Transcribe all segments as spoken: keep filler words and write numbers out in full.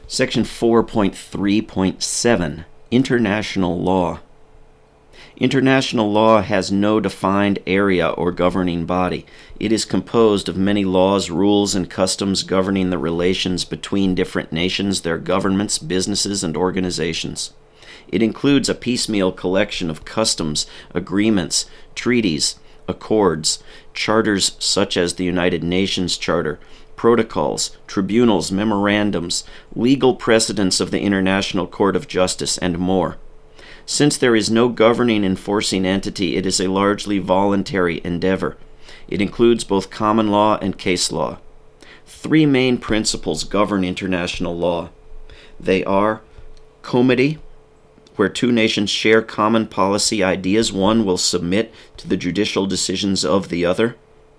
Section four point three point seven, International Law. International law has no defined area or governing body. It is composed of many laws, rules, and customs governing the relations between different nations, their governments, businesses, and organizations. It includes a piecemeal collection of customs, agreements, treaties, accords, charters such as the United Nations Charter, protocols, tribunals, memorandums, legal precedents of the International Court of Justice, and more. Since there is no governing enforcing entity, it is a largely voluntary endeavor. It includes both common law and case law. Three main principles govern international law. They are comity, where two nations share common policy ideas, one will submit to the judicial decisions of the other.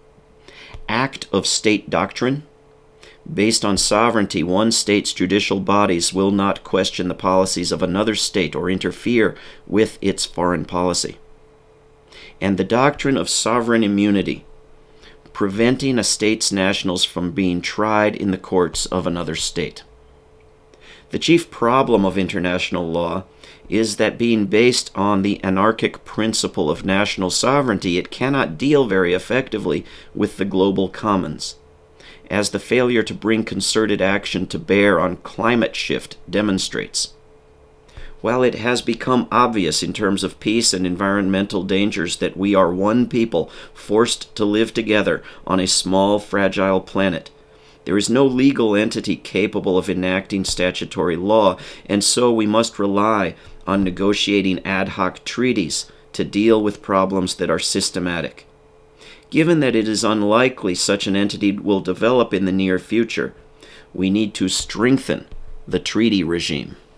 Act of state doctrine. Based on sovereignty, one state's judicial bodies will not question the policies of another state or interfere with its foreign policy. And the doctrine of sovereign immunity, preventing a state's nationals from being tried in the courts of another state. The chief problem of international law is that being based on the anarchic principle of national sovereignty, it cannot deal very effectively with the global commons, as the failure to bring concerted action to bear on climate shift demonstrates. While it has become obvious in terms of peace and environmental dangers that we are one people forced to live together on a small, fragile planet, there is no legal entity capable of enacting statutory law, and so we must rely on negotiating ad hoc treaties to deal with problems that are systematic. Given that it is unlikely such an entity will develop in the near future, we need to strengthen the treaty regime.